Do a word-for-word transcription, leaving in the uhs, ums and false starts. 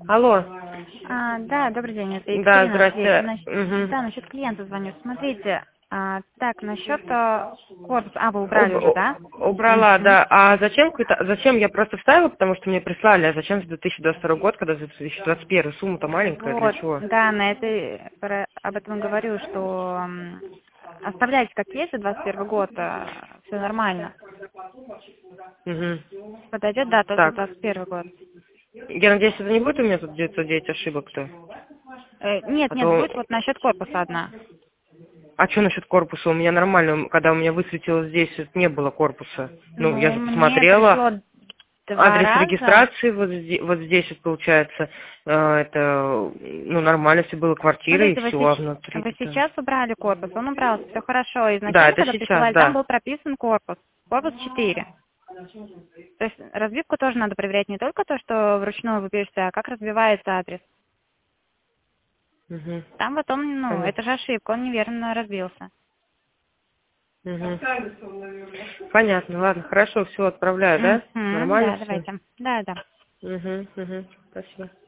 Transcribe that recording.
Алло. А, да, добрый день, это Да, Екатерина здесь. здрасте. Наш- Мгм. Да, насчет клиента звоню. Смотрите, а, так, насчет а, корпуса. А, вы убрали уже, Уб- да? убрала, Мгм. да. А зачем какой-то, зачем я просто вставила, потому что мне прислали, а зачем за две тысячи двадцать второй год, когда за две тысячи двадцать первый сумма-то маленькая, для Вот, чего? да, на этой, про- об этом и говорю, что м, оставляйте как есть за двадцать первый год, все нормально. Угу. Подойдет, да, тот за Так. двадцать первый год. Я надеюсь, это не будет у меня тут девятьсот девять ошибок-то? Э, нет, А нет, то... будет вот насчет корпуса одна. А что насчет корпуса? У меня нормально, когда у меня высветилось здесь, вот не было корпуса. Ну, я Ну, же мне посмотрела. пришло два Адрес раза. регистрации вот здесь, вот здесь вот получается, э, это, ну, нормально все было, квартира и Смотрите, вы, все, а сеч- внутри вы то. сейчас убрали корпус, он убрался, все хорошо. Да, Изначально, это когда сейчас, присылали, там да. был прописан корпус, корпус четыре. То есть разбивку тоже надо проверять не только то, что вручную вы пишете, а как разбивается адрес. Угу. Там вот он, ну, это Понятно. же ошибка, он неверно разбился. Угу. Понятно, ладно, хорошо, все отправляю, да? Мгм, Нормально да, все? давайте. Да, да. Угу, угу. Спасибо.